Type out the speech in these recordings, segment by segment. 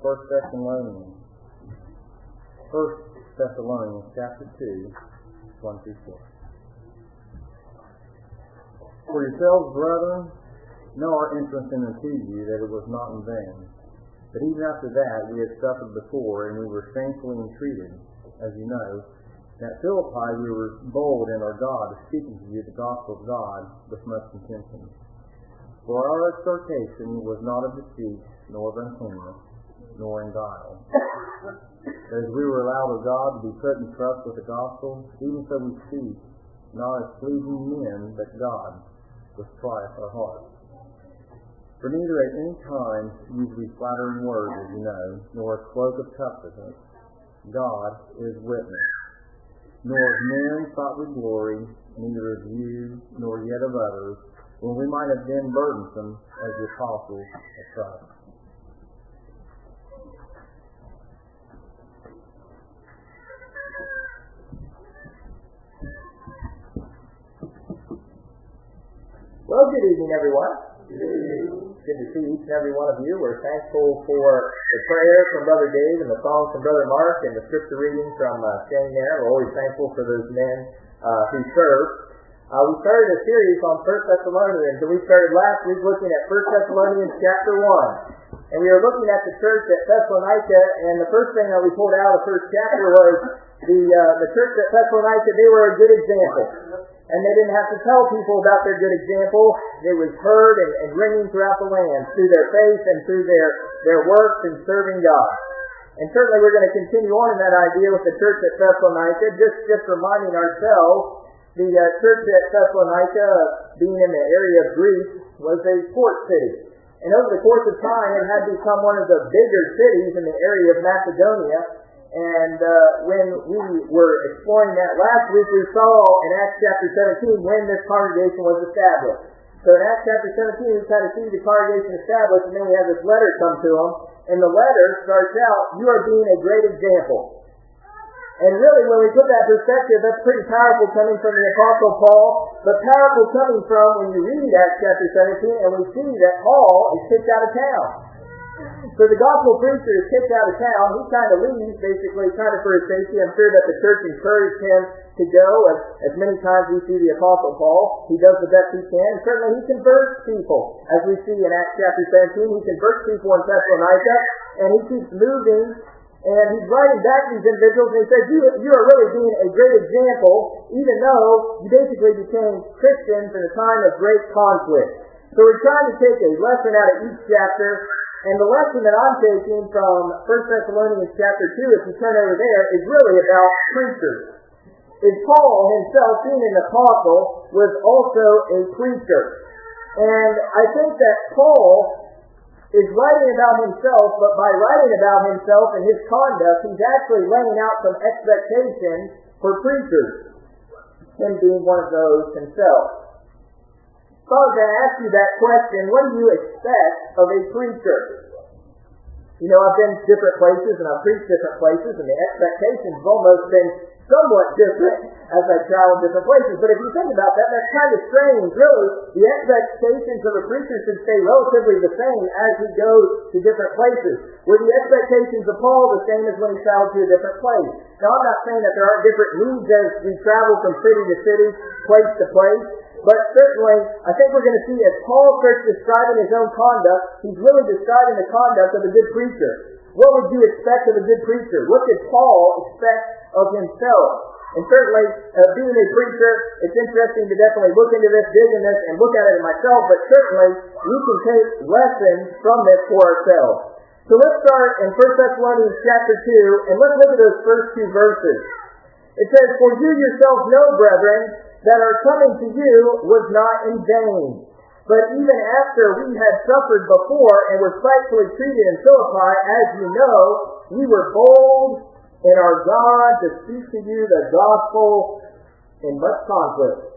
1 Thessalonians. 1 Thessalonians chapter 2, 1 through 4. For yourselves, brethren, know our entrance into you, that it was not in vain. But even after that we had suffered before, and we were shamefully entreated, as you know. At Philippi we were bold in our God, speaking to you the gospel of God with much contention. For our exhortation was not of deceit, nor of uncleanness, nor in guile. But as we were allowed of God to be put in trust with the gospel, even so we speak, not as pleasing men, but God, which trieth our hearts. For neither at any time use we flattering words, as you know, nor a cloak of covetousness. God is witness. Nor of men sought we glory, neither of you, nor yet of others, when we might have been burdensome as the apostles of Christ. Well, good evening, everyone. Good to see each and every one of you. We're thankful for the prayer from Brother Dave and the songs from Brother Mark and the scripture reading from Shane there. We're always thankful for those men who serve. We started a series on 1 Thessalonians, and we started last week looking at 1 Thessalonians chapter 1. And we were looking at the church at Thessalonica, and the first thing that we pulled out of the first chapter was the church at Thessalonica. They were a good example. And they didn't have to tell people about their good example. It was heard and ringing throughout the land through their faith and through their works in serving God. And certainly we're going to continue on in that idea with the church at Thessalonica, just reminding ourselves the church at Thessalonica, being in the area of Greece, was a port city. And over the course of time, it had become one of the bigger cities in the area of Macedonia. And when we were exploring that last week, we saw in Acts chapter 17 when this congregation was established. So in Acts chapter 17, we kind of see the congregation established, and then we have this letter come to them. And the letter starts out, "You are being a great example." And really, when we put that perspective, that's pretty powerful coming from the Apostle Paul, but powerful coming from when you read Acts chapter 17, and we see that Paul is kicked out of town. So the gospel preacher is kicked out of town. He kind of leaves, basically, kind of for his safety. I'm sure that the church encouraged him to go, as many times we see the Apostle Paul. He does the best he can, and certainly he converts people. As we see in Acts chapter 17, he converts people in Thessalonica, and he keeps moving. And he's writing back to these individuals, and he says, you are really being a great example, even though you basically became Christians in a time of great conflict. So we're trying to take a lesson out of each chapter, and the lesson that I'm taking from 1 Thessalonians chapter 2, if you turn over there, is really about preachers. Is Paul himself, being an apostle, was also a preacher. And I think that Paul is writing about himself, but by writing about himself and his conduct, he's actually laying out some expectations for preachers, him being one of those himself. So I was going to ask you that question, what do you expect of a preacher? You know, I've been to different places and I've preached different places, and the expectations have almost been somewhat different as I travel different places. But if you think about that, that's kind of strange. Really, the expectations of a preacher should stay relatively the same as he goes to different places. Were the expectations of Paul the same as when he traveled to a different place? Now, I'm not saying that there aren't different needs as we travel from city to city, place to place. But certainly, I think we're going to see as Paul starts describing his own conduct, he's really describing the conduct of a good preacher. What would you expect of a good preacher? What did Paul expect of himself? And certainly, being a preacher, it's interesting to definitely look into this, dig in this, and look at it myself, but certainly, we can take lessons from this for ourselves. So let's start in 1 Thessalonians chapter 2, and let's look at those first two verses. It says, "For you yourselves know, brethren, that our coming to you was not in vain. But even after we had suffered before and were spitefully treated in Philippi, as you know, we were bold in our God to speak to you the gospel in much conflict."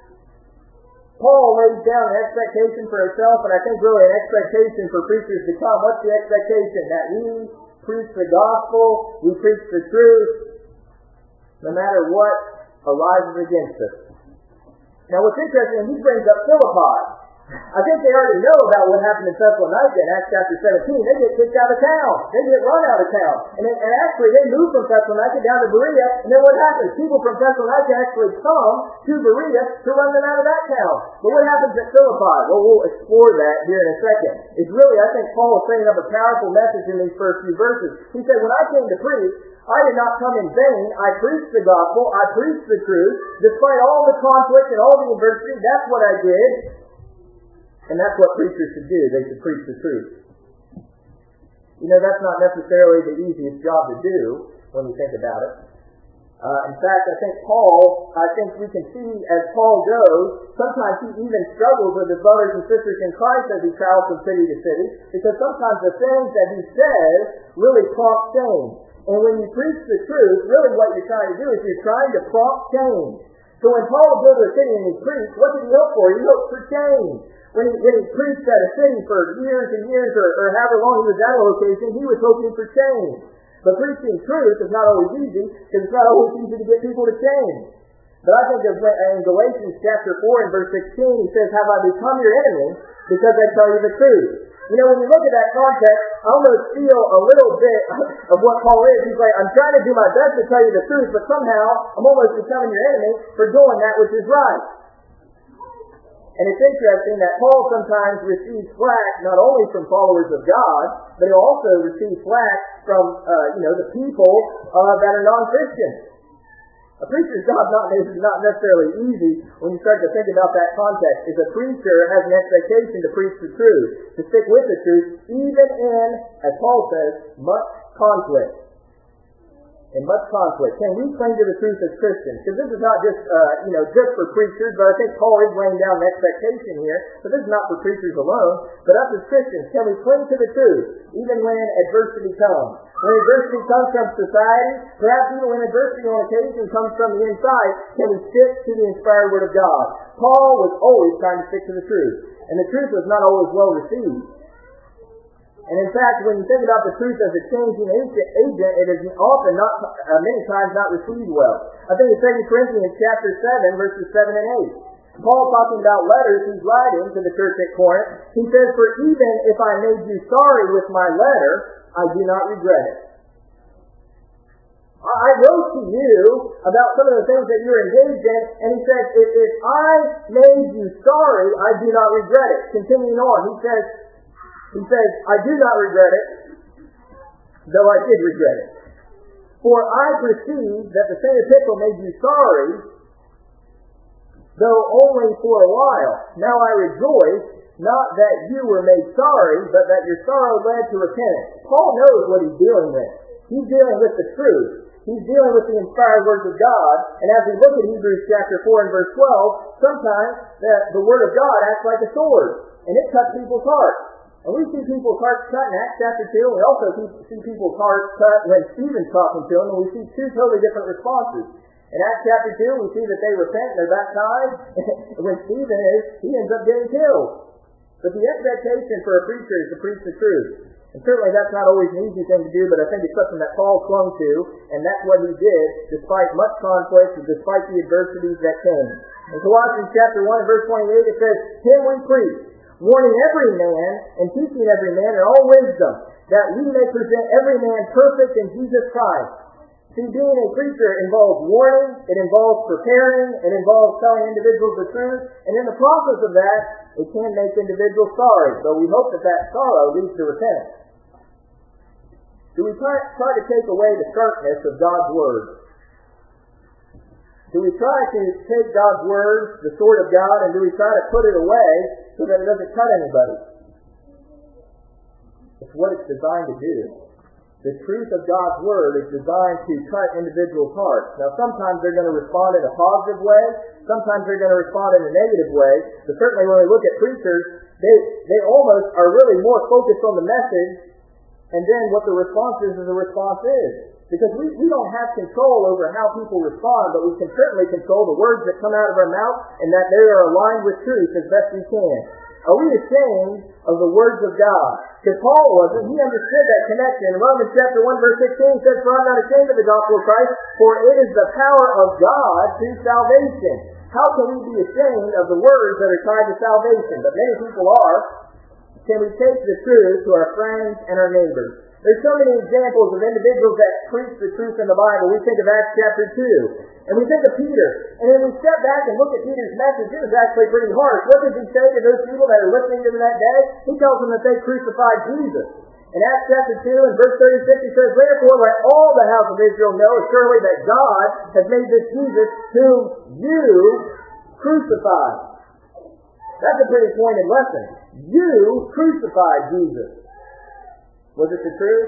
Paul lays down an expectation for himself, and I think really an expectation for preachers to come. What's the expectation? That we preach the gospel, we preach the truth, no matter what arises against us. Now what's interesting, he brings up Philippi. I think they already know about what happened in Thessalonica in Acts chapter 17. They get kicked out of town. They get run out of town. And actually, they move from Thessalonica down to Berea. And then what happens? People from Thessalonica actually come to Berea to run them out of that town. But what happens at Philippi? Well, we'll explore that here in a second. It's really, I think, Paul is setting up a powerful message in these first few verses. He said, when I came to preach, I did not come in vain. I preached the gospel. I preached the truth. Despite all the conflict and all the adversity, that's what I did. And that's what preachers should do. They should preach the truth. You know, that's not necessarily the easiest job to do when you think about it. In fact, I think we can see as Paul goes, sometimes he even struggles with his brothers and sisters in Christ as he travels from city to city, because sometimes the things that he says really prompt change. And when you preach the truth, really what you're trying to do is you're trying to prompt change. So when Paul would go to a city and he preached, what did he hope for? He hoped for change. When he preached at a city for years and years, or however long he was at a location, he was hoping for change. But preaching truth is not always easy, because it's not always easy to get people to change. But I think in Galatians chapter 4 and verse 16, he says, have I become your enemy because I tell you the truth? You know, when you look at that context, I almost feel a little bit of what Paul is. He's like, I'm trying to do my best to tell you the truth, but somehow I'm almost becoming your enemy for doing that which is right. And it's interesting that Paul sometimes receives flack not only from followers of God, but he'll also receive flack from the people that are non-Christians. A preacher's job is not necessarily easy when you start to think about that context. Is a preacher has an expectation to preach the truth, to stick with the truth, even in, as Paul says, much conflict. In much conflict. Can we cling to the truth as Christians? Because this is not just for preachers, but I think Paul is laying down an expectation here. But this is not for preachers alone, but us as Christians. Can we cling to the truth, even when adversity comes? When adversity comes from society, perhaps even when adversity on occasion comes from the inside, can we stick to the inspired Word of God? Paul was always trying to stick to the truth, and the truth was not always well received. And in fact, when you think about the truth as a changing agent, it is often many times not received well. I think in 2 Corinthians chapter 7, verses 7 and 8, Paul talking about letters he's writing to the church at Corinth, he says, for even if I made you sorry with my letter, I do not regret it. I wrote to you about some of the things that you're engaged in, and he says, if I made you sorry, I do not regret it. Continuing on, he says, I do not regret it, though I did regret it. For I perceive that the same epistle made you sorry, though only for a while. Now I rejoice, not that you were made sorry, but that your sorrow led to repentance. Paul knows what he's dealing with. He's dealing with the truth. He's dealing with the inspired words of God. And as we look at Hebrews chapter 4 and verse 12, sometimes the Word of God acts like a sword, and it cuts people's hearts. And we see people's hearts cut in Acts chapter 2, and we also see people's hearts cut when Stephen's talking to them, and we see two totally different responses. In Acts chapter 2, we see that they repent and they're baptized, and when Stephen he ends up getting killed. But the expectation for a preacher is to preach the truth. And certainly that's not always an easy thing to do, but I think it's something that Paul clung to, and that's what he did, despite much conflict and despite the adversities that came. In Colossians chapter 1 and verse 28, it says, him we preach, warning every man and teaching every man in all wisdom, that we may present every man perfect in Jesus Christ. See, being a preacher involves warning, it involves preparing, it involves telling individuals the truth, and in the process of that, it can make individuals sorry, but we hope that sorrow leads to repentance. Do we try to take away the sharpness of God's Word? Do we try to take God's Word, the sword of God, and do we try to put it away so that it doesn't cut anybody? It's what it's designed to do. The truth of God's Word is designed to cut individuals' hearts. Now, sometimes they're going to respond in a positive way. Sometimes they're going to respond in a negative way. But certainly when we look at preachers, they almost are really more focused on the message, and then what the response is the response is. Because we don't have control over how people respond, but we can certainly control the words that come out of our mouth and that they are aligned with truth as best we can. Are we ashamed of the words of God? Because Paul wasn't. He understood that connection. In Romans chapter 1 verse 16 says, for I'm not ashamed of the gospel of Christ, for it is the power of God to salvation. How can we be ashamed of the words that are tied to salvation? But many people are. Can we take the truth to our friends and our neighbors? There's so many examples of individuals that preach the truth in the Bible. We think of Acts chapter 2, and we think of Peter. And when we step back and look at Peter's message, it was actually pretty harsh. What does he say to those people that are listening to him that day? He tells them that they crucified Jesus. In Acts chapter 2 and verse 36, he says, "Therefore let all the house of Israel know surely that God has made this Jesus whom you crucified." That's a pretty pointed lesson. You crucified Jesus. Was it the truth?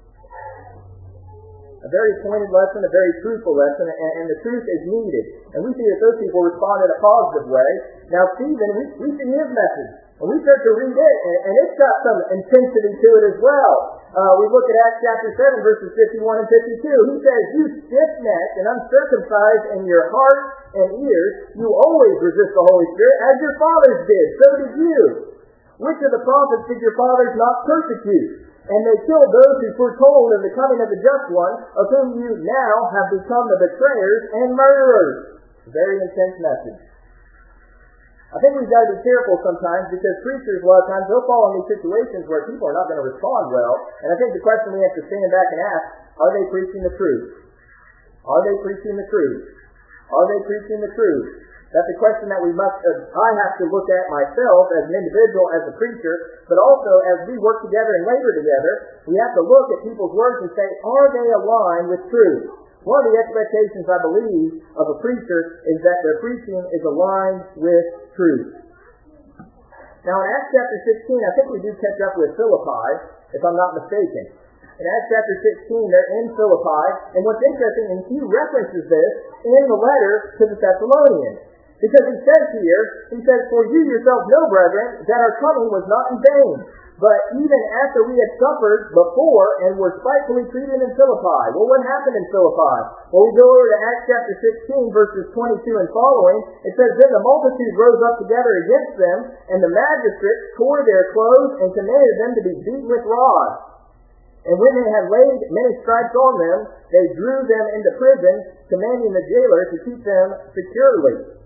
A very pointed lesson, a very truthful lesson, and the truth is needed. And we see that those people respond in a positive way. Now Stephen, we see his message, and we start to read it, and it's got some intensity to it as well. We look at Acts chapter 7, verses 51 and 52. He says, "You stiff-necked and uncircumcised in your heart and ears, you always resist the Holy Spirit, as your fathers did, so did you. Which of the prophets did your fathers not persecute? And they killed those who foretold of the coming of the Just One, of whom you now have become the betrayers and murderers." Very intense message. I think we've got to be careful sometimes, because preachers, a lot of times, they'll fall in these situations where people are not going to respond well. And I think the question we have to stand back and ask, are they preaching the truth? Are they preaching the truth? Are they preaching the truth? That's a question that I have to look at myself as an individual, as a preacher, but also as we work together and labor together, we have to look at people's words and say, are they aligned with truth? One of the expectations, I believe, of a preacher is that their preaching is aligned with truth. Now in Acts chapter 16, I think we do catch up with Philippi, if I'm not mistaken. In Acts chapter 16, they're in Philippi, and what's interesting, and he references this in the letter to the Thessalonians. Because he says, "For you yourselves know, brethren, that our coming was not in vain, but even after we had suffered before and were spitefully treated in Philippi." Well, what happened in Philippi? Well, we go over to Acts chapter 16, verses 22 and following. It says, "Then the multitude rose up together against them, and the magistrates tore their clothes and commanded them to be beaten with rods. And when they had laid many stripes on them, they drew them into prison, commanding the jailer to keep them securely."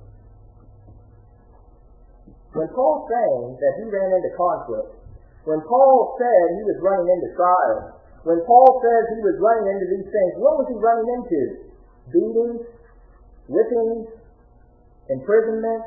When Paul's saying that he ran into conflict, when Paul said he was running into trials, when Paul says he was running into these things, what was he running into? Beatings, whippings, imprisonment.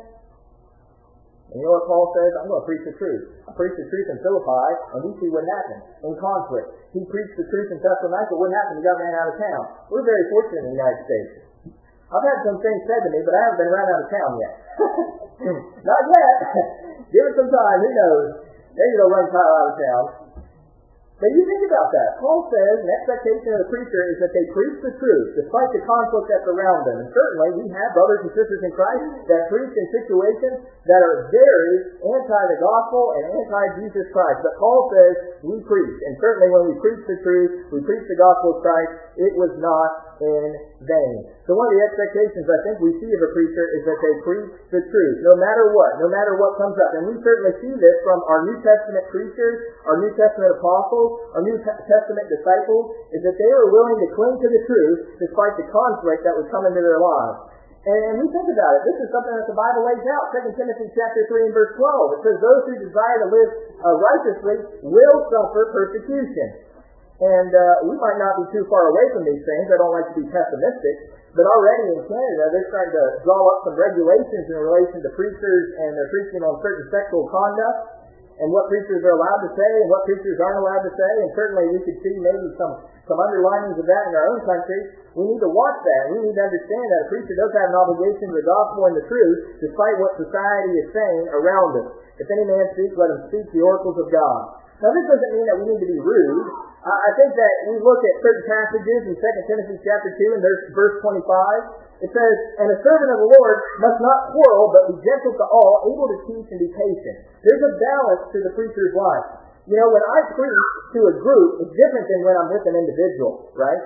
And you know what Paul says? I'm going to preach the truth. I preached the truth in Philippi, and we see what happened in conflict. He preached the truth in Thessalonica. What happened? He got ran out of town. We're very fortunate in the United States. I've had some things said to me, but I haven't been run out of town yet. Not yet. Give it some time. Who knows? Maybe they'll run Kyle out of town. But you think about that. Paul says an expectation of the preacher is that they preach the truth despite the conflict that's around them. And certainly we have brothers and sisters in Christ that preach in situations that are very anti the gospel and anti-Jesus Christ. But Paul says we preach. And certainly when we preach the truth, we preach the gospel of Christ, it was not in vain. So one of the expectations I think we see of a preacher is that they preach the truth, no matter what comes up. And we certainly see this from our New Testament preachers, our New Testament apostles, our New Testament disciples, is that they were willing to cling to the truth despite the conflict that would come into their lives. And we think about it. This is something that the Bible lays out. 2 Timothy chapter 3 and verse 12. It says, "Those who desire to live righteously will suffer persecution." And we might not be too far away from these things. I don't like to be pessimistic. But already in Canada, they're starting to draw up some regulations in relation to preachers and their preaching on certain sexual conduct, and what preachers are allowed to say and what preachers aren't allowed to say. And certainly we could see maybe some underlinings of that in our own country. We need to watch that. We need to understand that a preacher does have an obligation to the gospel and the truth, despite what society is saying around us. If any man speaks, let him speak the oracles of God. Now this doesn't mean that we need to be rude. I think that we look at certain passages in 2 Timothy chapter 2 and verse 25. It says, "And a servant of the Lord must not quarrel, but be gentle to all, able to teach and be patient." There's a balance to the preacher's life. You know, when I preach to a group, it's different than when I'm with an individual, right?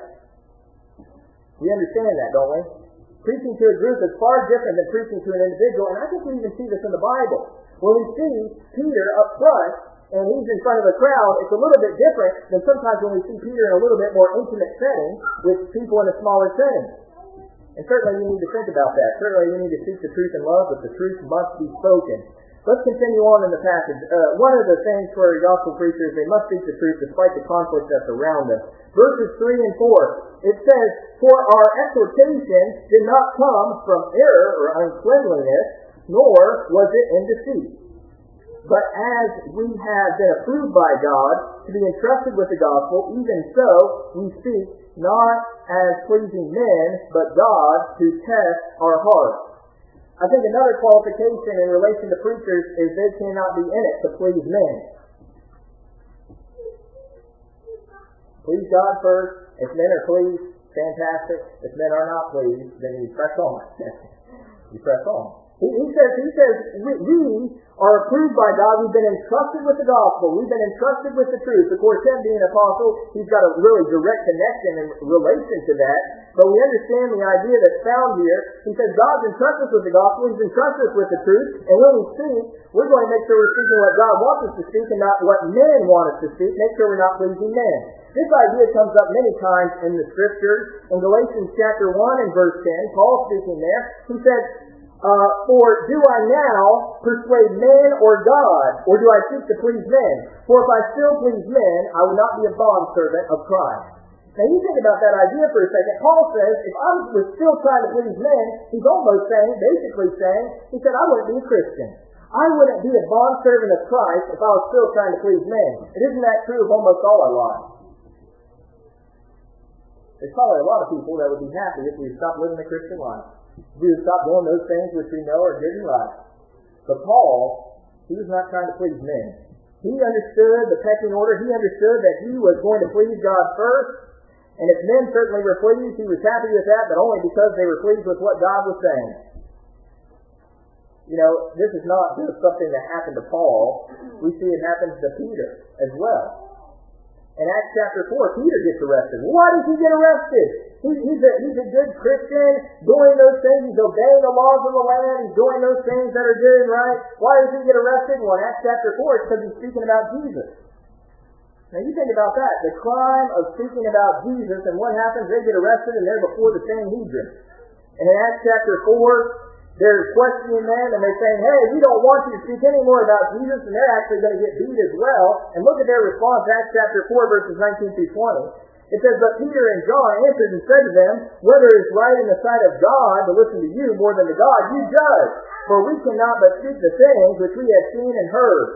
We understand that, don't we? Preaching to a group is far different than preaching to an individual, and I think we even see this in the Bible. When we see Peter up front, and he's in front of a crowd, it's a little bit different than sometimes when we see Peter in a little bit more intimate setting with people in a smaller setting. And certainly we need to think about that. Certainly we need to seek the truth in love, but the truth must be spoken. Let's continue on in the passage. One of the things for gospel preachers, they must speak the truth despite the conflict that's around them. Verses 3 and 4, it says, "For our exhortation did not come from error or uncleanliness, nor was it in deceit. But as we have been approved by God to be entrusted with the gospel, even so we speak, not as pleasing men, but God to test our hearts." I think another qualification in relation to preachers is they cannot be in it to please men. Please God first. If men are pleased, fantastic. If men are not pleased, then you press on. You press on. He says, we are approved by God. We've been entrusted with the gospel. We've been entrusted with the truth. Of course, him being an apostle, he's got a really direct connection in relation to that. But we understand the idea that's found here. He says God's entrusted us with the gospel. He's entrusted us with the truth. And when we speak, we're going to make sure we're speaking what God wants us to speak and not what men want us to speak. Make sure we're not pleasing men. This idea comes up many times in the Scriptures. In Galatians chapter 1 and verse 10, Paul speaking there, he says, "For do I now persuade men or God, or do I seek to please men? For if I still please men, I will not be a bondservant of Christ." Now you think about that idea for a second. Paul says, if I was still trying to please men, he's almost saying, basically saying, he said, I wouldn't be a Christian. I wouldn't be a bondservant of Christ if I was still trying to please men. And isn't that true of almost all our lives? There's probably a lot of people that would be happy if we stopped living the Christian life. We would stop doing those things which we know are good and right. But Paul, he was not trying to please men. He understood the pecking order. He understood that he was going to please God first. And if men certainly were pleased, he was happy with that, but only because they were pleased with what God was saying. You know, this is not just something that happened to Paul. We see it happens to Peter as well. In Acts chapter 4, Peter gets arrested. Why does he get arrested? He's a good Christian, doing those things. He's obeying the laws of the land. He's doing those things that are good and right. Why does he get arrested? Well, in Acts chapter 4, it's because he's speaking about Jesus. Now you think about that. The crime of speaking about Jesus, and what happens? They get arrested and they're before the Sanhedrin. And in Acts chapter 4, they're questioning them and they're saying, hey, we don't want you to speak any more about Jesus, and they're actually going to get beat as well. And look at their response, Acts chapter 4, verses 19 through 20. It says, "But Peter and John answered and said to them, whether it is right in the sight of God to listen to you more than to God, you judge. For we cannot but speak the things which we have seen and heard."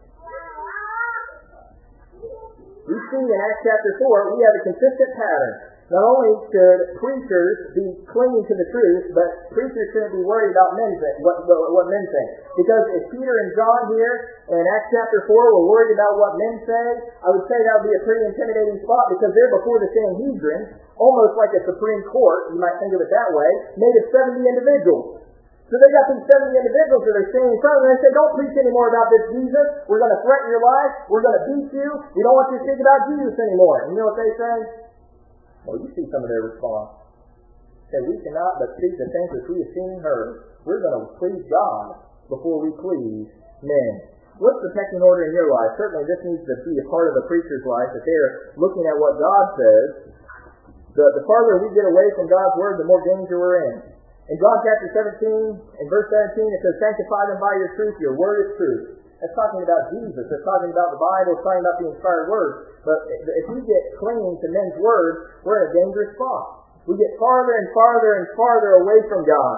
We see in Acts chapter 4, we have a consistent pattern. Not only should preachers be clinging to the truth, but preachers shouldn't be worried about what men think. Because if Peter and John here in Acts chapter 4 were worried about what men say, I would say that would be a pretty intimidating spot, because they're before the Sanhedrin, almost like a Supreme Court, you might think of it that way, made of 70 individuals. So they got these 70 individuals that are standing in front of them and they say, don't preach anymore about this Jesus. We're going to threaten your life. We're going to beat you. We don't want you to speak about Jesus anymore. And you know what they say? Well, you see some of their response. Say, we cannot but speak the things which we have seen and heard. We're going to please God before we please men. What's the pecking order in your life? Certainly this needs to be a part of the preacher's life, that they're looking at what God says. The farther we get away from God's word, the more danger we're in. In John chapter 17, in verse 17, it says, "Sanctify them by your truth. Your word is truth." That's talking about Jesus. That's talking about the Bible. It's talking about the inspired word. But if we get clinging to men's words, we're in a dangerous spot. We get farther and farther and farther away from God.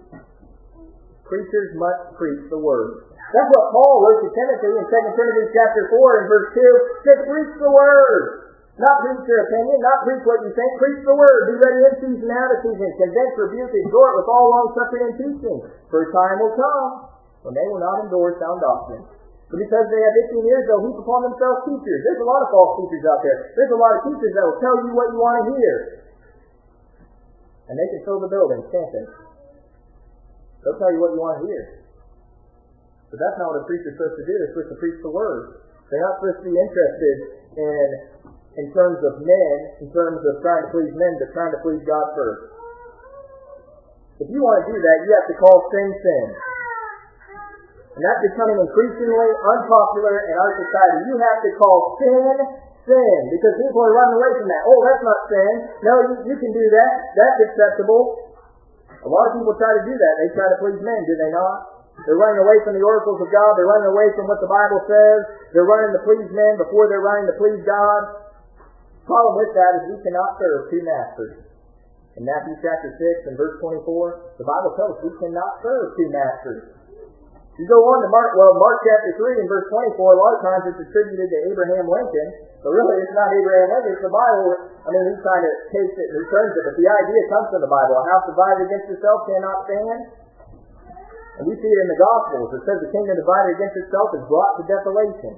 Preachers must preach the word. That's what Paul wrote to Timothy in 2 Timothy chapter 4 and verse 2. He said, preach the word. Not preach your opinion, not preach what you think. Preach the word. Be ready in season, out of season. Convince, rebuke, exhort with all long-suffering and teaching. For a time will come when they will not endure sound doctrine. But because they have itching ears, they'll heap upon themselves teachers. There's a lot of false teachers out there. There's a lot of teachers that will tell you what you want to hear. And they can fill the building, can't they? They'll tell you what you want to hear. But that's not what a preacher's supposed to do. They're supposed to preach the word. They're not supposed to be interested in terms of men, in terms of trying to please men, but trying to please God first. If you want to do that, you have to call sin, sin. And that's becoming increasingly unpopular in our society. You have to call sin, sin, because people are running away from that. Oh, that's not sin. No, you can do that. That's acceptable. A lot of people try to do that. They try to please men, do they not? They're running away from the oracles of God. They're running away from what the Bible says. They're running to please men before they're running to please God. The problem with that is we cannot serve two masters. In Matthew chapter 6 and verse 24, the Bible tells us we cannot serve two masters. You go on to Mark chapter 3 and verse 24, a lot of times it's attributed to Abraham Lincoln, but really it's not Abraham Lincoln, it's the Bible. I mean, he kind of takes it and returns it, but the idea comes from the Bible. A house divided against itself cannot stand. And we see it in the Gospels. It says the kingdom divided against itself is brought to desolation.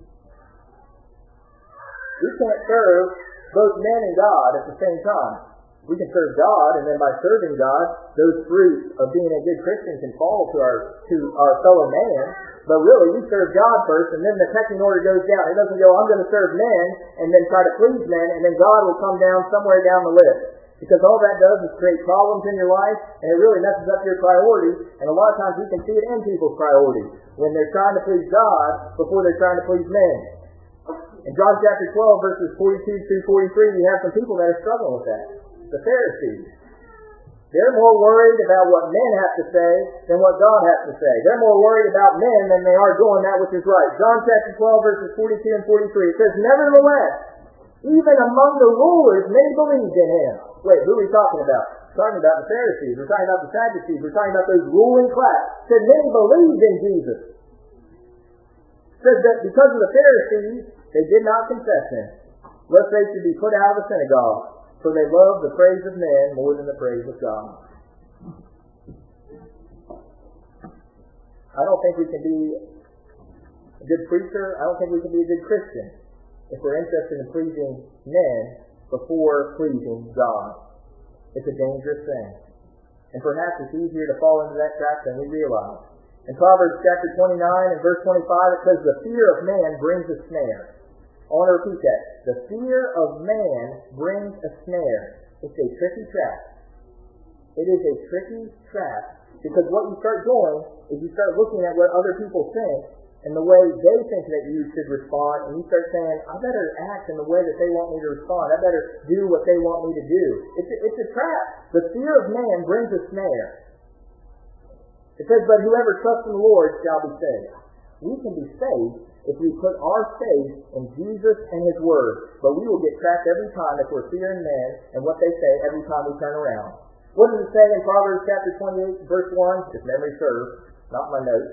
We can't serve both men and God at the same time. We can serve God, and then by serving God, those fruits of being a good Christian can fall to our fellow man. But really, we serve God first, and then the pecking order goes down. It doesn't go, I'm going to serve men, and then try to please men, and then God will come down somewhere down the list. Because all that does is create problems in your life, and it really messes up your priorities. And a lot of times we can see it in people's priorities, when they're trying to please God before they're trying to please men. In John chapter 12, verses 42 through 43, we have some people that are struggling with that. The Pharisees. They're more worried about what men have to say than what God has to say. They're more worried about men than they are doing that which is right. John chapter 12, verses 42 and 43, it says, Nevertheless, even among the rulers, many believed in him. Wait, who are we talking about? We're talking about the Pharisees. We're talking about the Sadducees. We're talking about those ruling class. It said many believed in Jesus. It says that because of the Pharisees, they did not confess him, lest they should be put out of the synagogue. For they love the praise of men more than the praise of God. I don't think we can be a good preacher. I don't think we can be a good Christian if we're interested in pleasing men before pleasing God. It's a dangerous thing. And perhaps it's easier to fall into that trap than we realize. In Proverbs chapter 29 and verse 25, it says, The fear of man brings a snare. I want to repeat that. The fear of man brings a snare. It's a tricky trap. It is a tricky trap because what you start doing is you start looking at what other people think and the way they think that you should respond, and you start saying, I better act in the way that they want me to respond. I better do what they want me to do. It's a trap. The fear of man brings a snare. It says, But whoever trusts in the Lord shall be saved. We can be saved if we put our faith in Jesus and His Word. But we will get trapped every time if we're fearing men and what they say every time we turn around. What does it say in Proverbs chapter 28, verse 1? If memory serves, not my notes.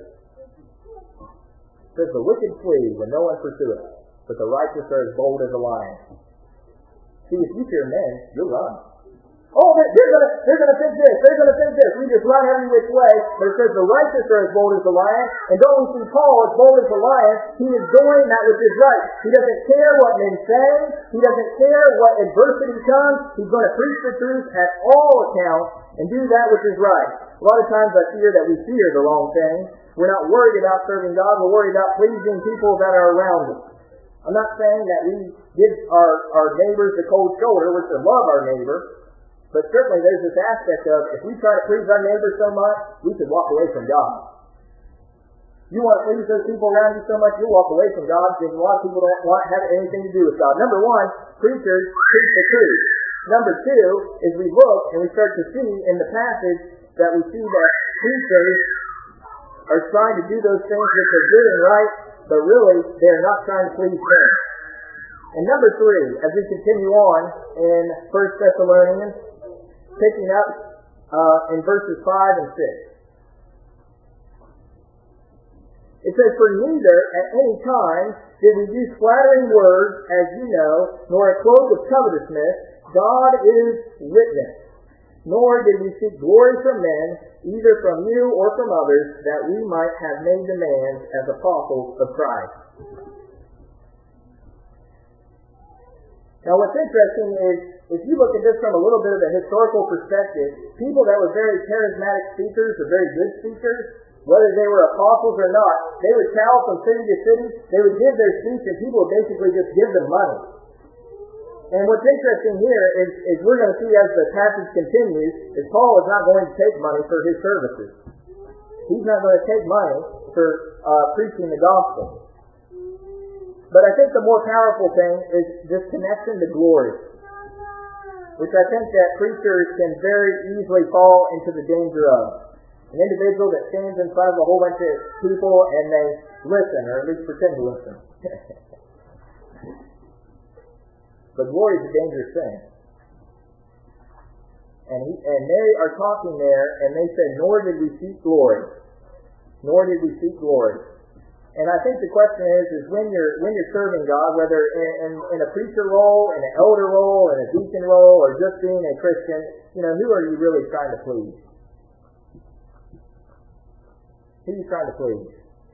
It says, The wicked flee when no one pursueth, but the righteous are as bold as a lion. See, if you fear men, you'll run. Oh, they're going to think this. They're going to think this. We just run every which way. But it says the righteous are as bold as the lion. And don't we see Paul as bold as the lion? He is doing that which is right. He doesn't care what men say. He doesn't care what adversity comes. He's going to preach the truth at all accounts and do that which is right. A lot of times I fear that we fear the wrong thing. We're not worried about serving God. We're worried about pleasing people that are around us. I'm not saying that we give our neighbors the cold shoulder. We're to love our neighbor. But certainly there's this aspect of, if we try to please our neighbor so much, we should walk away from God. You want to please those people around you so much, you'll walk away from God, because a lot of people don't want to have anything to do with God. Number one, preachers preach the truth. Number two, is we look and we start to see in the passage that we see that preachers are trying to do those things which are good and right, but really they're not trying to please men. And number three, as we continue on in 1 Thessalonians, picking up in verses 5 and 6. It says, For neither at any time did we use flattering words, as you know, nor a cloak of covetousness. God is witness. Nor did we seek glory from men, either from you or from others, that we might have made demands as apostles of Christ. Now what's interesting is, if you look at this from a little bit of a historical perspective, people that were very charismatic speakers, or very good speakers, whether they were apostles or not, they would travel from city to city, they would give their speech, and people would basically just give them money. And what's interesting here is we're going to see as the passage continues, is Paul is not going to take money for his services. He's not going to take money for preaching the gospel. But I think the more powerful thing is this connection to glory. which I think that preachers can very easily fall into the danger of. An individual that stands in front of a whole bunch of people and they listen, or at least pretend to listen. But glory is a dangerous thing. And they are talking there, and they said, nor did we seek glory. Nor did we seek glory. And I think the question is when you're serving God, whether in a preacher role, in an elder role, in a deacon role, or just being a Christian, who are you really trying to please? Who are you trying to please?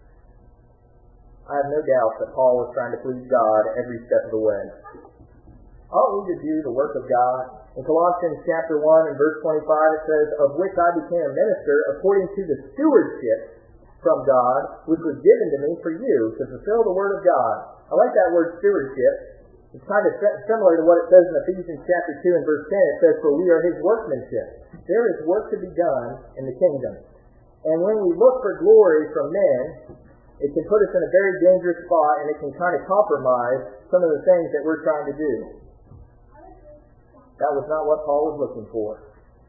I have no doubt that Paul was trying to please God every step of the way. Aren't we to do the work of God? In Colossians chapter 1 and verse 25 it says, of which I became a minister according to the stewardship from God, which was given to me for you to fulfill the word of God. I like that word stewardship. It's kind of similar to what it says in Ephesians chapter 2 and verse 10. It says, for we are his workmanship. There is work to be done in the kingdom. And when we look for glory from men, it can put us in a very dangerous spot, and it can kind of compromise some of the things that we're trying to do. That was not what Paul was looking for.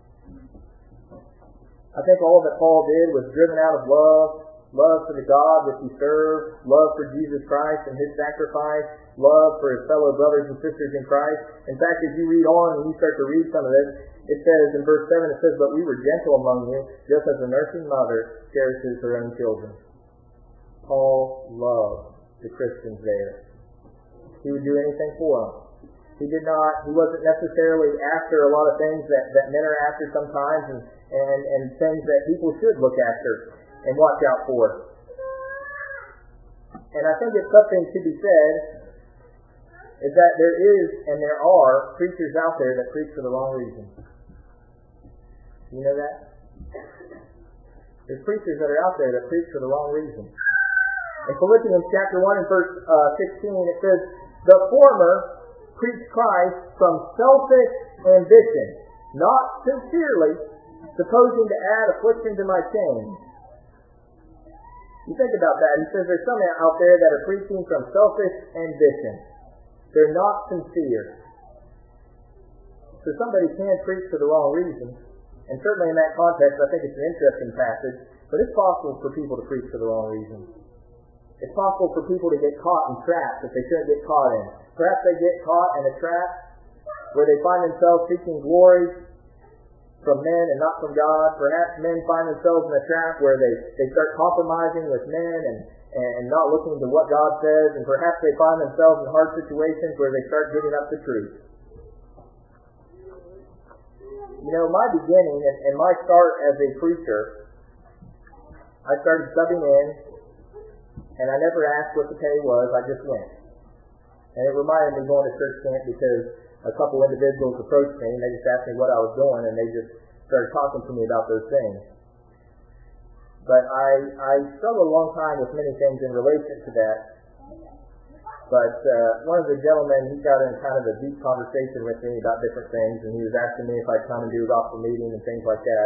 I think all that Paul did was driven out of love for the God which he served, love for Jesus Christ and his sacrifice, love for his fellow brothers and sisters in Christ. In fact, as you read on and you start to read some of this, it says in verse 7, it says, but we were gentle among you, just as a nursing mother cherishes her own children. Paul loved the Christians there. He would do anything for them. He wasn't necessarily after a lot of things that men are after sometimes, and things that people should look after and watch out for. And I think it's something to be said, is that there is and there are preachers out there that preach for the wrong reason. You know that? There's preachers that are out there that preach for the wrong reason. In Philippians chapter 1 and verse 16, it says, the former preach Christ from selfish ambition, not sincerely, supposing to add affliction to my chains. You think about that. He says there's some out there that are preaching from selfish ambition. They're not sincere. So somebody can preach for the wrong reason. And certainly in that context, I think it's an interesting passage. But it's possible for people to preach for the wrong reason. It's possible for people to get caught in traps that they shouldn't get caught in. Perhaps they get caught in a trap where they find themselves seeking glory from men and not from God. Perhaps men find themselves in a trap where they start compromising with men and not looking to what God says. And perhaps they find themselves in hard situations where they start giving up the truth. My beginning and my start as a preacher, I started subbing in, and I never asked what the pay was. I just went. And it reminded me going to church camp because a couple individuals approached me and they just asked me what I was doing, and they just started talking to me about those things. But I struggled a long time with many things in relation to that. But one of the gentlemen, he got in kind of a deep conversation with me about different things, and he was asking me if I'd come and do a gospel meeting and things like that.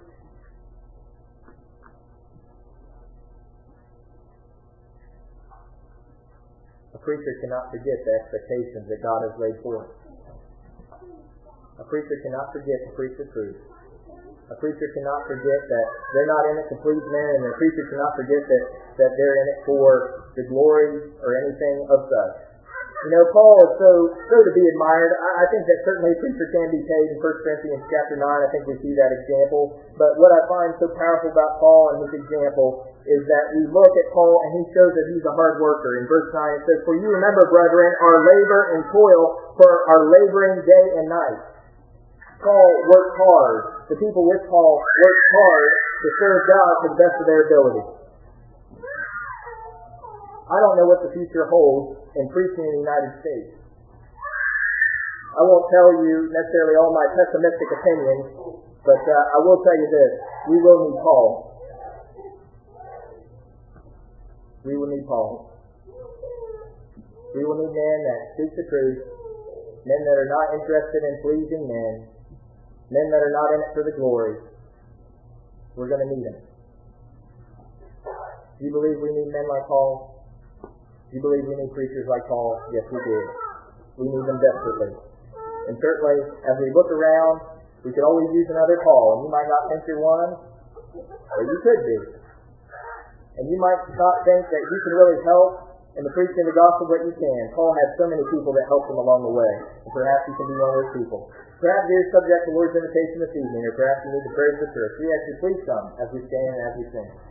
A preacher cannot forget the expectations that God has laid forth. A preacher cannot forget to preach the truth. A preacher cannot forget that they're not in it to please men, and a preacher cannot forget that they're in it for the glory or anything of such. Paul is so to be admired. I think that certainly a preacher can be paid in 1 Corinthians chapter 9. I think we see that example. But what I find so powerful about Paul and his example is that we look at Paul and he shows that he's a hard worker. In verse 9 it says, for you remember, brethren, our labor and toil, for our laboring day and night. Paul worked hard. The people with Paul worked hard to serve God to the best of their ability. I don't know what the future holds in preaching in the United States. I won't tell you necessarily all my pessimistic opinions, but I will tell you this. We will need Paul. We will need Paul. We will need men that speak the truth, men that are not interested in pleasing men, men that are not in it for the glory. We're going to need them. Do you believe we need men like Paul? Do you believe we need preachers like Paul? Yes, we do. We need them desperately. And certainly, as we look around, we could always use another Paul. And you might not think you're one, or you could be. And you might not think that you can really help in the preaching of the gospel, but you can. Paul had so many people that helped him along the way. And perhaps you can be one of those people. Perhaps you're subject to Lord's invitation this evening, or perhaps you need to pray for the church. We ask you, please come as we stand and as we sing.